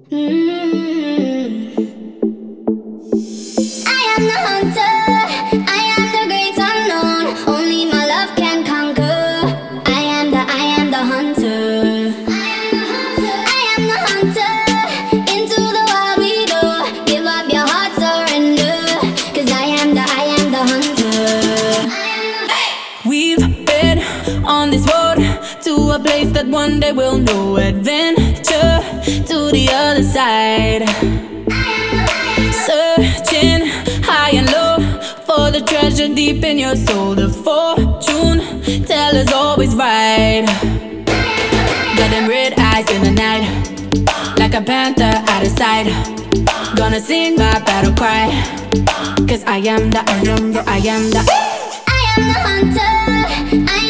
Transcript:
I am the hunter, I am the great unknown. Only my love can conquer. I am the hunter. I am the hunter. Into the wild we go. Give up your heart, surrender. 'Cause I am the hunter. We've been on this road to a place that one day we'll know. Adventure to the other side. Searching high and low for the treasure deep in your soul. The fortune teller's always right. Got them red eyes in the night, like a panther out of sight. Gonna sing my battle cry, 'cause I am the I am the hunter.